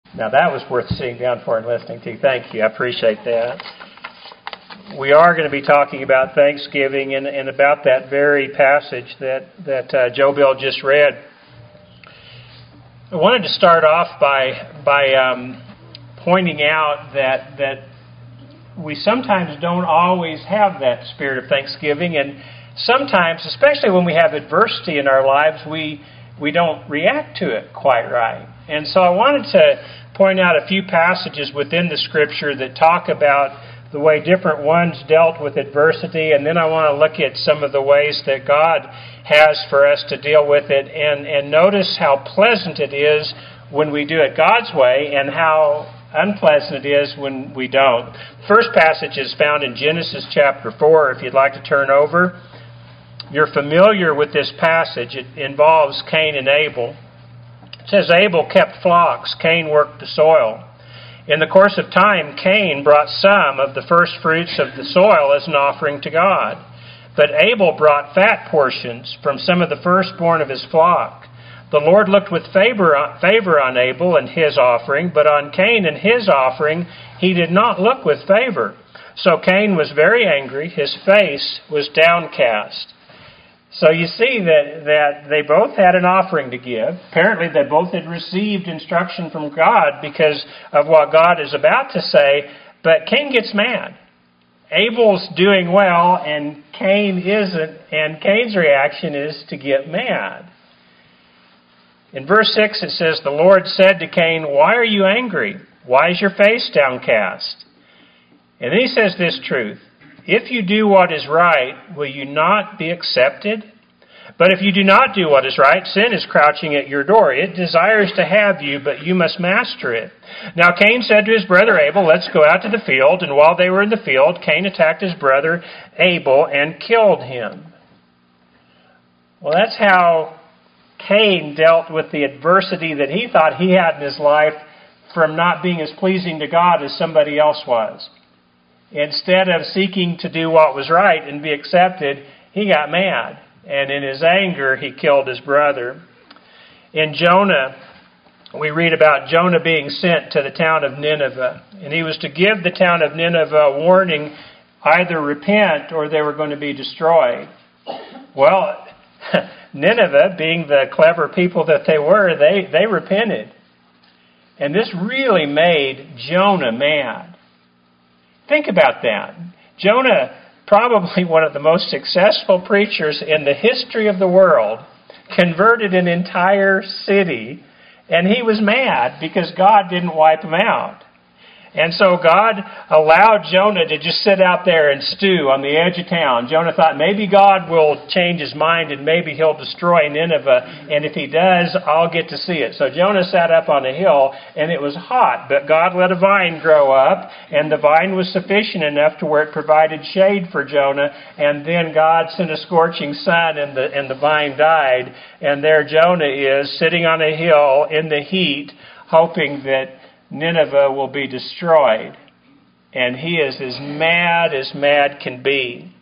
Now that was worth sitting down for and listening to. Thank you. I appreciate that. We are going to be talking about Thanksgiving and about that very passage that Joe Bill just read. I wanted to start off by pointing out that we sometimes don't always have that spirit of thanksgiving, and sometimes, especially when we have adversity in our lives, we don't react to it quite right. And so I wanted to point out a few passages within the Scripture that talk about the way different ones dealt with adversity, and then I want to look at some of the ways that God has for us to deal with it, and notice how pleasant it is when we do it God's way and how unpleasant it is when we don't. The first passage is found in Genesis chapter 4, if you'd like to turn over. You're familiar with this passage. It involves Cain and Abel. It says, Abel kept flocks, Cain worked the soil. In the course of time, Cain brought some of the first fruits of the soil as an offering to God. But Abel brought fat portions from some of the firstborn of his flock. The Lord looked with favor on Abel and his offering, but on Cain and his offering he did not look with favor. So Cain was very angry, his face was downcast. So you see that they both had an offering to give. Apparently they both had received instruction from God because of what God is about to say, but Cain gets mad. Abel's doing well and Cain isn't, and Cain's reaction is to get mad. In verse 6 it says, the Lord said to Cain, why are you angry? Why is your face downcast? And then he says this truth. If you do what is right, will you not be accepted? But if you do not do what is right, sin is crouching at your door. It desires to have you, but you must master it. Now Cain said to his brother Abel, let's go out to the field. And while they were in the field, Cain attacked his brother Abel and killed him. Well, that's how Cain dealt with the adversity that he thought he had in his life from not being as pleasing to God as somebody else was. Instead of seeking to do what was right and be accepted, he got mad. And in his anger, he killed his brother. In Jonah, we read about Jonah being sent to the town of Nineveh. And he was to give the town of Nineveh a warning, either repent or they were going to be destroyed. Well, Nineveh, being the clever people that they were, they repented. And this really made Jonah mad. Think about that. Jonah, probably one of the most successful preachers in the history of the world, converted an entire city, and he was mad because God didn't wipe him out. And so God allowed Jonah to just sit out there and stew on the edge of town. Jonah thought maybe God will change his mind and maybe he'll destroy Nineveh. And if he does, I'll get to see it. So Jonah sat up on a hill and it was hot. But God let a vine grow up, and the vine was sufficient enough to where it provided shade for Jonah. And then God sent a scorching sun and the vine died. And there Jonah is sitting on a hill in the heat, hoping that Nineveh will be destroyed. And he is as mad can be.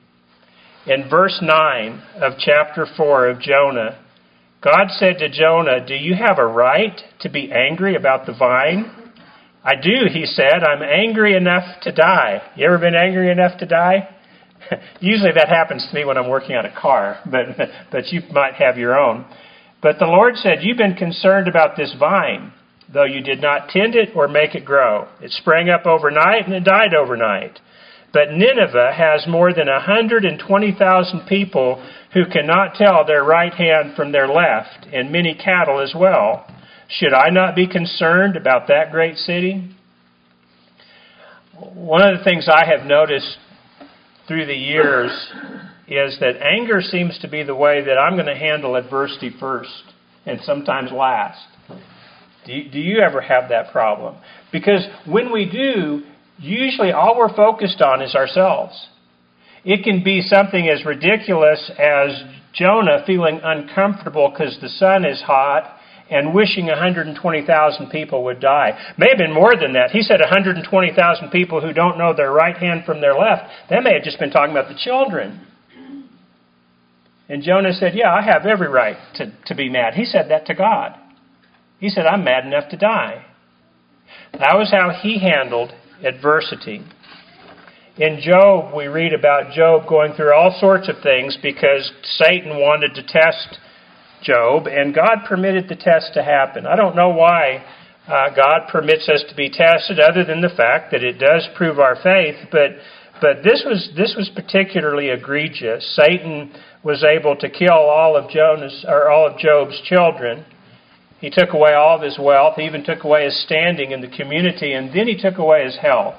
In verse 9 of chapter 4 of Jonah, God said to Jonah, do you have a right to be angry about the vine? I do, he said. I'm angry enough to die. You ever been angry enough to die? Usually that happens to me when I'm working on a car, but you might have your own. But the Lord said, you've been concerned about this vine, though you did not tend it or make it grow. It sprang up overnight and it died overnight. But Nineveh has more than 120,000 people who cannot tell their right hand from their left, and many cattle as well. Should I not be concerned about that great city? One of the things I have noticed through the years is that anger seems to be the way that I'm going to handle adversity first and sometimes last. Do you ever have that problem? Because when we do, usually all we're focused on is ourselves. It can be something as ridiculous as Jonah feeling uncomfortable because the sun is hot and wishing 120,000 people would die. May have been more than that. He said 120,000 people who don't know their right hand from their left. That may have just been talking about the children. And Jonah said, yeah, I have every right to be mad. He said that to God. He said, I'm mad enough to die. That was how he handled adversity. In Job, we read about Job going through all sorts of things because Satan wanted to test Job, and God permitted the test to happen. I don't know why God permits us to be tested, other than the fact that it does prove our faith. But this was particularly egregious. Satan was able to kill all of Job's children. He took away all of his wealth. He even took away his standing in the community, and then he took away his health.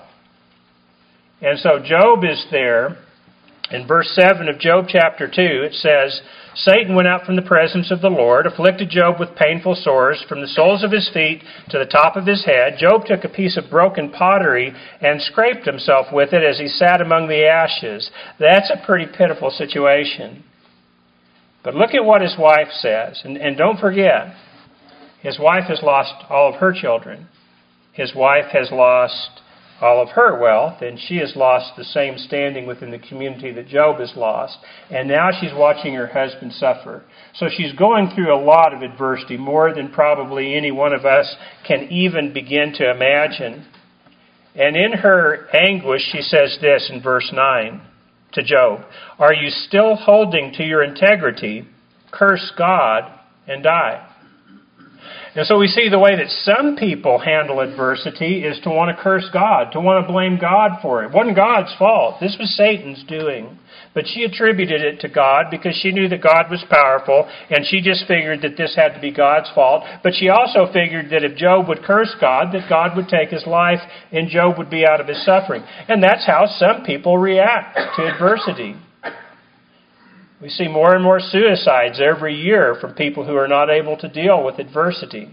And so Job is there. In verse 7 of Job chapter 2, it says, Satan went out from the presence of the Lord, afflicted Job with painful sores from the soles of his feet to the top of his head. Job took a piece of broken pottery and scraped himself with it as he sat among the ashes. That's a pretty pitiful situation. But look at what his wife says. And don't forget, his wife has lost all of her children. His wife has lost all of her wealth, and she has lost the same standing within the community that Job has lost. And now she's watching her husband suffer. So she's going through a lot of adversity, more than probably any one of us can even begin to imagine. And in her anguish, she says this in verse 9 to Job, Are you still holding to your integrity? Curse God and die. And so we see the way that some people handle adversity is to want to curse God, to want to blame God for it. It wasn't God's fault. This was Satan's doing. But she attributed it to God because she knew that God was powerful, and she just figured that this had to be God's fault. But she also figured that if Job would curse God, that God would take his life and Job would be out of his suffering. And that's how some people react to adversity. We see more and more suicides every year from people who are not able to deal with adversity.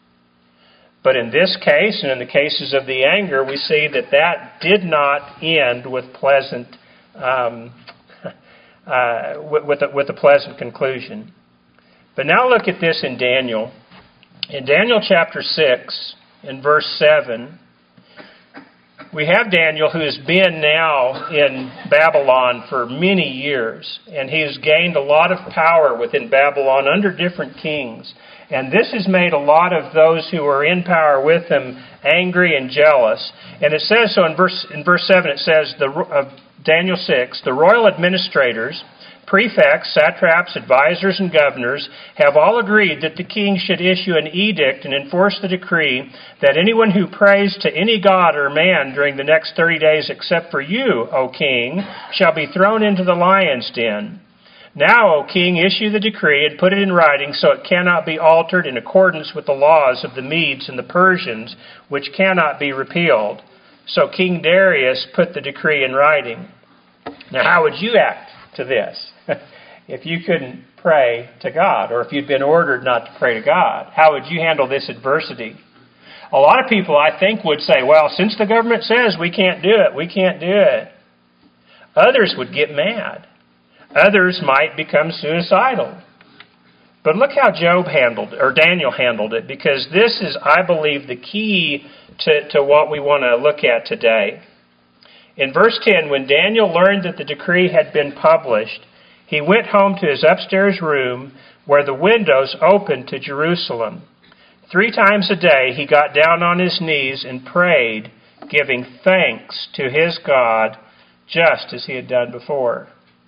But in this case, and in the cases of the anger, we see that did not end with with a pleasant conclusion. But now look at this in Daniel. In Daniel chapter 6, in verse 7, we have Daniel, who has been now in Babylon for many years, and he has gained a lot of power within Babylon under different kings. And this has made a lot of those who are in power with him angry and jealous. And it says so in verse 7, it says, of Daniel 6, the royal administrators, prefects, satraps, advisors, and governors have all agreed that the king should issue an edict and enforce the decree that anyone who prays to any god or man during the next 30 days except for you, O king, shall be thrown into the lion's den. Now, O king, issue the decree and put it in writing so it cannot be altered in accordance with the laws of the Medes and the Persians, which cannot be repealed. So King Darius put the decree in writing. Now, how would you act to this? If you couldn't pray to God, or if you'd been ordered not to pray to God, how would you handle this adversity? A lot of people, I think, would say, well, since the government says we can't do it, we can't do it. Others would get mad. Others might become suicidal. But look how Daniel handled it, because this is, I believe, the key to what we want to look at today. In verse 10, when Daniel learned that the decree had been published, he went home to his upstairs room where the windows opened to Jerusalem. 3 times a day he got down on his knees and prayed, giving thanks to his God, just as he had done before.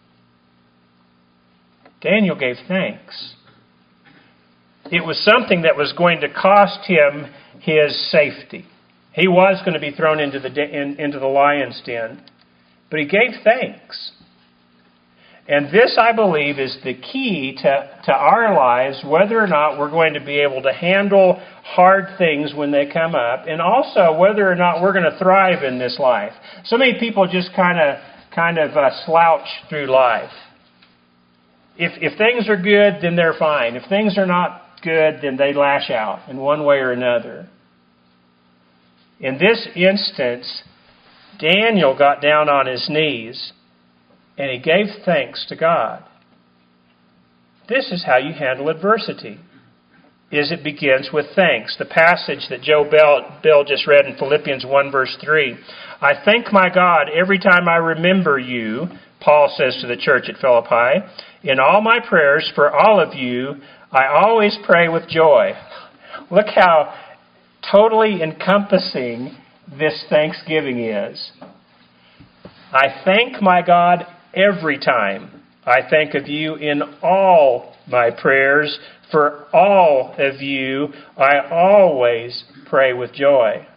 Daniel gave thanks. It was something that was going to cost him his safety. He was going to be thrown into the lion's den, but he gave thanks. And this, I believe, is the key to our lives, whether or not we're going to be able to handle hard things when they come up, and also whether or not we're going to thrive in this life. So many people just kind of slouch through life. If things are good, then they're fine. If things are not good, then they lash out in one way or another. In this instance, Daniel got down on his knees and he gave thanks to God. This is how you handle adversity, is it begins with thanks. The passage that Joe Bill just read in Philippians 1 verse 3, I thank my God every time I remember you, Paul says to the church at Philippi, in all my prayers for all of you, I always pray with joy. Look how totally encompassing this thanksgiving is. I thank my God every time I think of you in all my prayers. For all of you, I always pray with joy.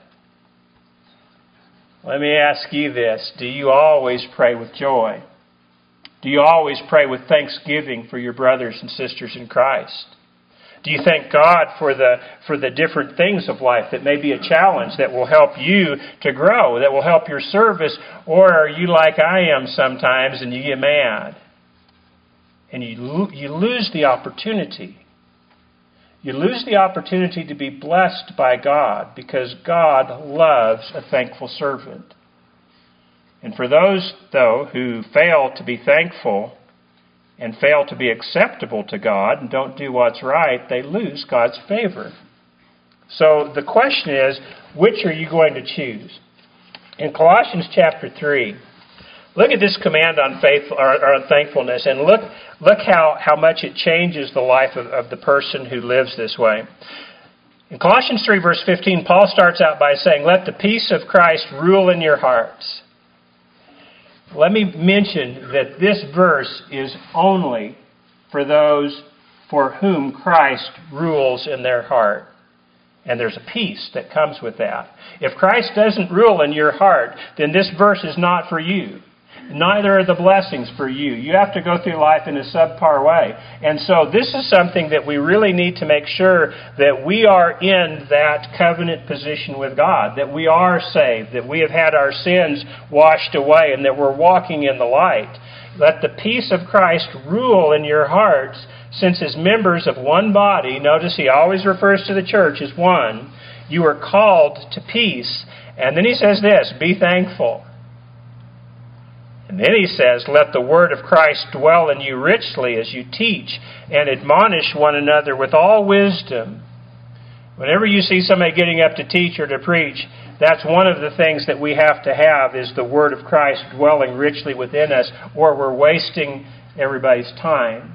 Let me ask you this. Do you always pray with joy? Do you always pray with thanksgiving for your brothers and sisters in Christ? Do you thank God for the different things of life that may be a challenge that will help you to grow, that will help your service? Or are you like I am sometimes and you get mad? And you lose the opportunity. You lose the opportunity to be blessed by God because God loves a thankful servant. And for those, though, who fail to be thankful and fail to be acceptable to God and don't do what's right, they lose God's favor. So the question is, which are you going to choose? In Colossians chapter 3, look at this command on thankfulness, and look how much it changes the life of the person who lives this way. In Colossians 3, verse 15, Paul starts out by saying, "Let the peace of Christ rule in your hearts." Let me mention that this verse is only for those for whom Christ rules in their heart. And there's a peace that comes with that. If Christ doesn't rule in your heart, then this verse is not for you. Neither are the blessings for you. You have to go through life in a subpar way. And so this is something that we really need to make sure that we are in that covenant position with God, that we are saved, that we have had our sins washed away, and that we're walking in the light. Let the peace of Christ rule in your hearts, since as members of one body, notice he always refers to the church as one, you are called to peace. And then he says this, be thankful. And then he says, let the word of Christ dwell in you richly as you teach and admonish one another with all wisdom. Whenever you see somebody getting up to teach or to preach, that's one of the things that we have to have is the word of Christ dwelling richly within us, or we're wasting everybody's time.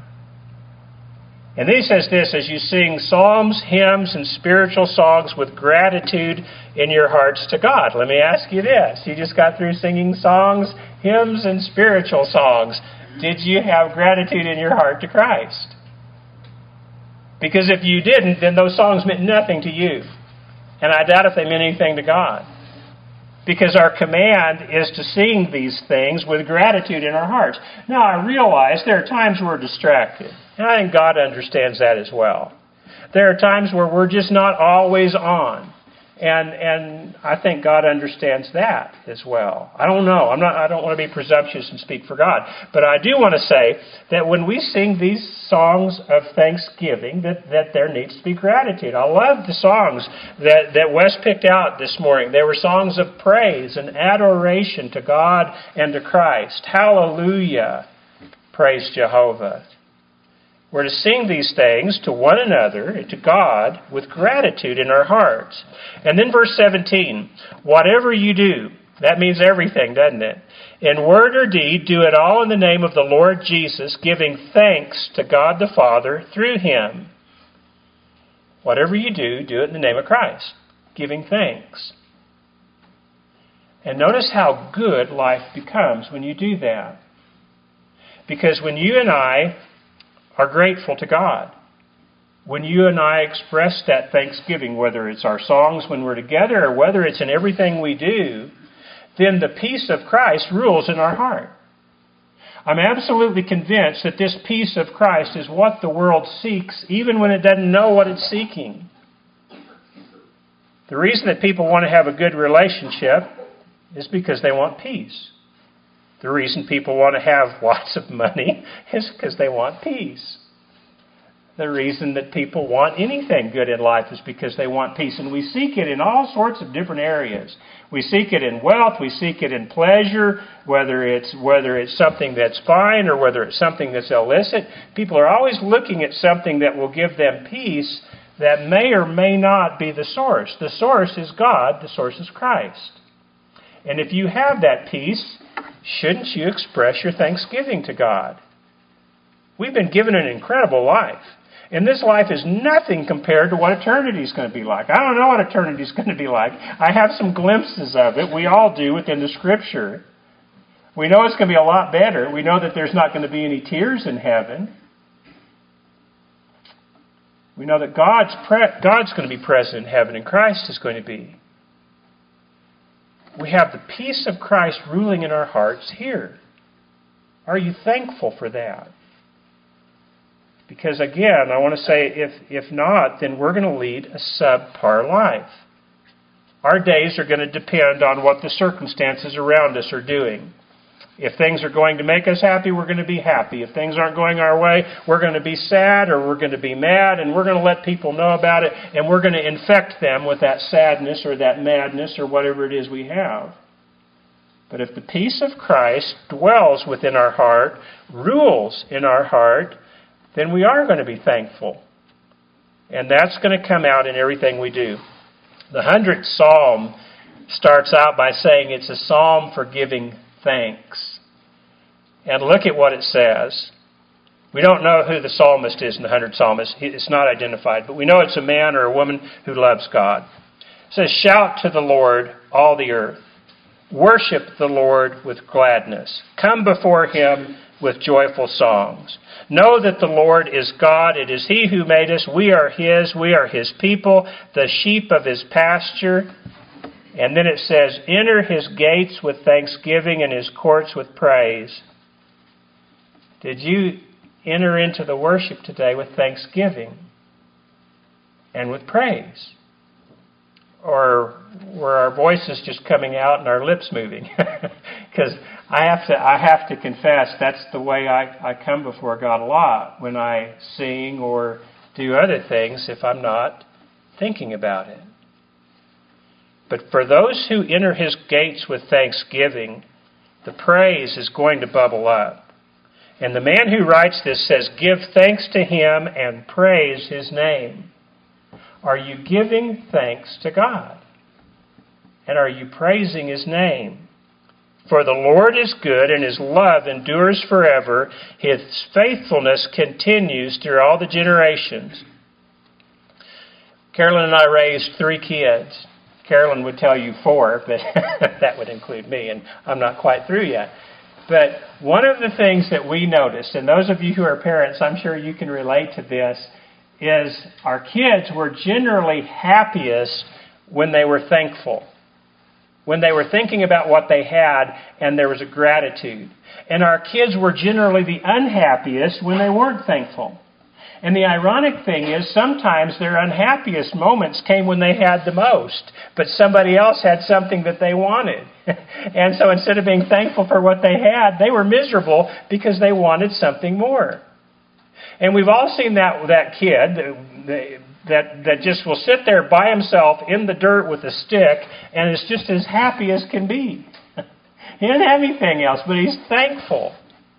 And then he says this, as you sing psalms, hymns, and spiritual songs with gratitude in your hearts to God. Let me ask you this. You just got through singing songs, hymns, and spiritual songs. Did you have gratitude in your heart to Christ? Because if you didn't, then those songs meant nothing to you. And I doubt if they meant anything to God. Because our command is to sing these things with gratitude in our hearts. Now, I realize there are times we're distracted. And I think God understands that as well. There are times where we're just not always on. And I think God understands that as well. I don't know. I don't want to be presumptuous and speak for God. But I do want to say that when we sing these songs of thanksgiving, that there needs to be gratitude. I love the songs that Wes picked out this morning. They were songs of praise and adoration to God and to Christ. Hallelujah. Praise Jehovah. We're to sing these things to one another and to God with gratitude in our hearts. And then verse 17, whatever you do, that means everything, doesn't it? In word or deed, do it all in the name of the Lord Jesus, giving thanks to God the Father through Him. Whatever you do, do it in the name of Christ, giving thanks. And notice how good life becomes when you do that. Because when you and I are grateful to God, when you and I express that thanksgiving, whether it's our songs when we're together or whether it's in everything we do, then the peace of Christ rules in our heart. I'm absolutely convinced that this peace of Christ is what the world seeks, even when it doesn't know what it's seeking. The reason that people want to have a good relationship is because they want peace. The reason people want to have lots of money is because they want peace. The reason that people want anything good in life is because they want peace. And we seek it in all sorts of different areas. We seek it in wealth. We seek it in pleasure, whether it's something that's fine or whether it's something that's illicit. People are always looking at something that will give them peace that may or may not be the source. The source is God. The source is Christ. And if you have that peace, shouldn't you express your thanksgiving to God? We've been given an incredible life. And this life is nothing compared to what eternity is going to be like. I don't know what eternity is going to be like. I have some glimpses of it. We all do within the Scripture. We know it's going to be a lot better. We know that there's not going to be any tears in heaven. We know that God's going to be present in heaven and Christ is going to be. We have the peace of Christ ruling in our hearts here. Are you thankful for that? Because again, I want to say, if not, then we're going to lead a subpar life. Our days are going to depend on what the circumstances around us are doing. If things are going to make us happy, we're going to be happy. If things aren't going our way, we're going to be sad or we're going to be mad, and we're going to let people know about it, and we're going to infect them with that sadness or that madness or whatever it is we have. But if the peace of Christ dwells within our heart, rules in our heart, then we are going to be thankful. And that's going to come out in everything we do. The 100th Psalm starts out by saying it's a psalm for giving thanks. And look at what it says. We don't know who the psalmist is in the 100th Psalm. It's not identified. But we know it's a man or a woman who loves God. It says, "Shout to the Lord, all the earth. Worship the Lord with gladness. Come before Him with joyful songs. Know that the Lord is God. It is He who made us. We are His. We are His people, the sheep of His pasture." And then it says, "Enter His gates with thanksgiving and His courts with praise." Did you enter into the worship today with thanksgiving and with praise? Or were our voices just coming out and our lips moving? Because I have to confess, that's the way I come before God a lot when I sing or do other things if I'm not thinking about it. But for those who enter His gates with thanksgiving, the praise is going to bubble up. And the man who writes this says, "Give thanks to Him and praise His name." Are you giving thanks to God? And are you praising His name? For the Lord is good, and His love endures forever. His faithfulness continues through all the generations. Carolyn and I raised 3 kids. Carolyn would tell you 4, but that would include me, and I'm not quite through yet. But one of the things that we noticed, and those of you who are parents, I'm sure you can relate to this, is our kids were generally happiest when they were thankful. When they were thinking about what they had and there was a gratitude. And our kids were generally the unhappiest when they weren't thankful. And the ironic thing is sometimes their unhappiest moments came when they had the most, but somebody else had something that they wanted. And so instead of being thankful for what they had, they were miserable because they wanted something more. And we've all seen that kid that just will sit there by himself in the dirt with a stick and is just as happy as can be. He doesn't have anything else, but he's thankful.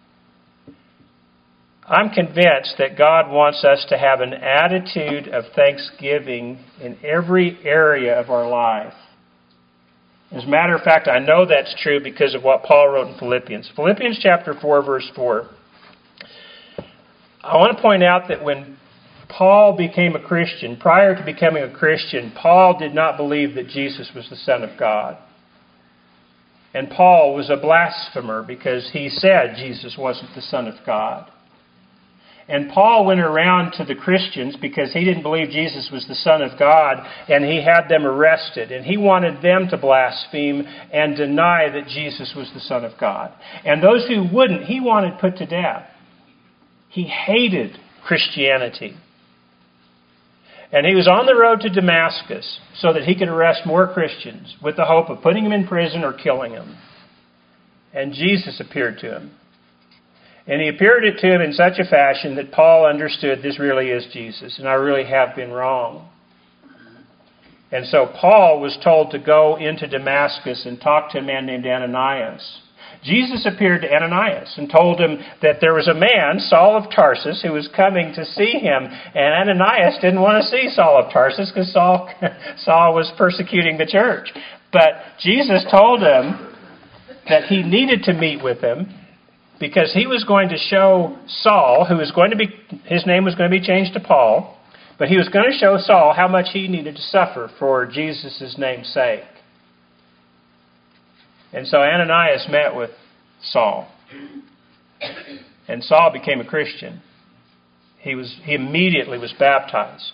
I'm convinced that God wants us to have an attitude of thanksgiving in every area of our life. As a matter of fact, I know that's true because of what Paul wrote in Philippians. Philippians chapter 4, verse 4. I want to point out that when Paul became a Christian, prior to becoming a Christian, Paul did not believe that Jesus was the Son of God. And Paul was a blasphemer because he said Jesus wasn't the Son of God. And Paul went around to the Christians because he didn't believe Jesus was the Son of God, and he had them arrested. And he wanted them to blaspheme and deny that Jesus was the Son of God. And those who wouldn't, he wanted put to death. He hated Christianity. And he was on the road to Damascus so that he could arrest more Christians with the hope of putting them in prison or killing them. And Jesus appeared to him. And he appeared to him in such a fashion that Paul understood this really is Jesus, and I really have been wrong. And so Paul was told to go into Damascus and talk to a man named Ananias. Jesus appeared to Ananias and told him that there was a man, Saul of Tarsus, who was coming to see him. And Ananias didn't want to see Saul of Tarsus because Saul was persecuting the church. But Jesus told him that he needed to meet with him because he was going to show Saul, his name was going to be changed to Paul, but he was going to show Saul how much he needed to suffer for Jesus' name's sake. And so Ananias met with Saul. And Saul became a Christian. He immediately was baptized.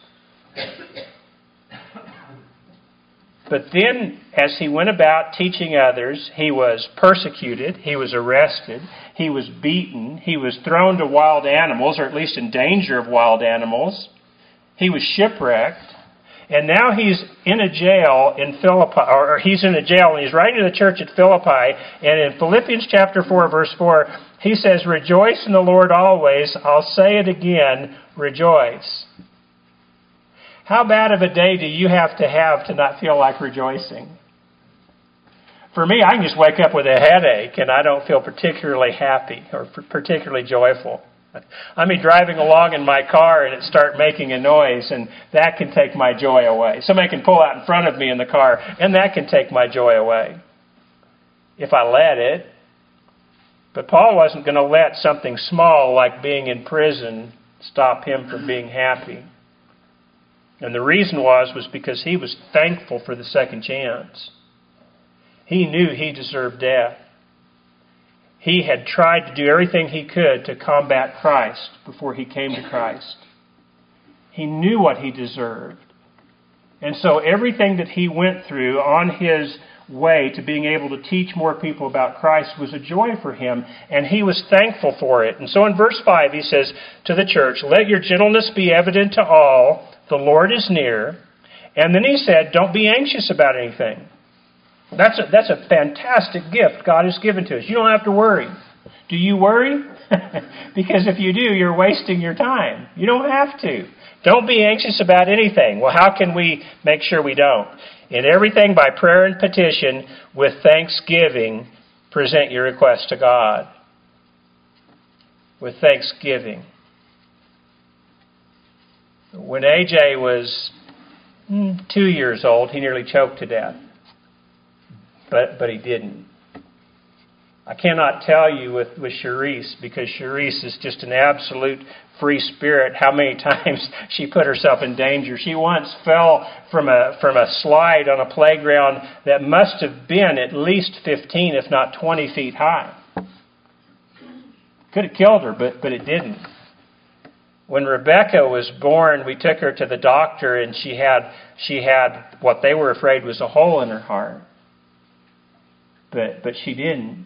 But then, as he went about teaching others, he was persecuted, he was arrested, he was beaten, he was thrown to wild animals, or at least in danger of wild animals. He was shipwrecked. And now he's in a jail in Philippi, or he's in a jail, and he's writing to the church at Philippi. And in Philippians chapter 4, verse 4, he says, "Rejoice in the Lord always. I'll say it again, rejoice." How bad of a day do you have to not feel like rejoicing? For me, I can just wake up with a headache and I don't feel particularly happy or particularly joyful. I mean, driving along in my car and it start making a noise, and that can take my joy away. Somebody can pull out in front of me in the car, and that can take my joy away if I let it. But Paul wasn't going to let something small like being in prison stop him from being happy. And the reason was because he was thankful for the second chance. He knew he deserved death. He had tried to do everything he could to combat Christ before he came to Christ. He knew what he deserved. And so everything that he went through on his way to being able to teach more people about Christ was a joy for him, and he was thankful for it. And so in verse 5 he says to the church, "Let your gentleness be evident to all. The Lord is near." And then he said, "Don't be anxious about anything." That's a fantastic gift God has given to us. You don't have to worry. Do you worry? Because if you do, you're wasting your time. You don't have to. Don't be anxious about anything. Well, how can we make sure we don't? In everything, by prayer and petition, with thanksgiving, present your request to God. With thanksgiving. When AJ was 2 years old, he nearly choked to death. But he didn't. I cannot tell you with Charisse, because Charisse is just an absolute free spirit, how many times she put herself in danger. She once fell from a slide on a playground that must have been at least 15, if not 20 feet high. Could have killed her, but it didn't. When Rebecca was born, we took her to the doctor, and she had what they were afraid was a hole in her heart. But she didn't.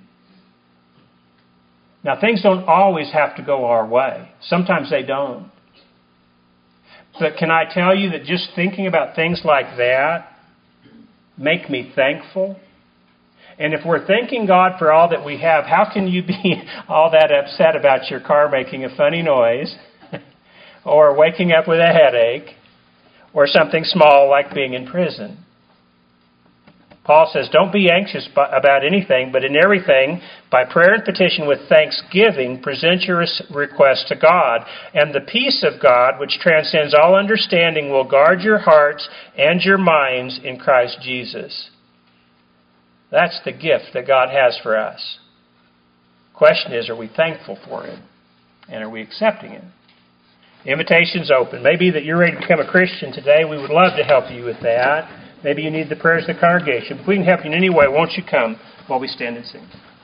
Now, things don't always have to go our way. Sometimes they don't. But can I tell you that just thinking about things like that make me thankful? And if we're thanking God for all that we have, how can you be all that upset about your car making a funny noise, or waking up with a headache, or something small like being in prison? Paul says, don't be anxious about anything, but in everything, by prayer and petition with thanksgiving, present your request to God. And the peace of God, which transcends all understanding, will guard your hearts and your minds in Christ Jesus. That's the gift that God has for us. The question is, are we thankful for it? And are we accepting it? The invitation's open. Maybe that you're ready to become a Christian today. We would love to help you with that. Maybe you need the prayers of the congregation. If we can help you in any way, won't you come while we stand and sing?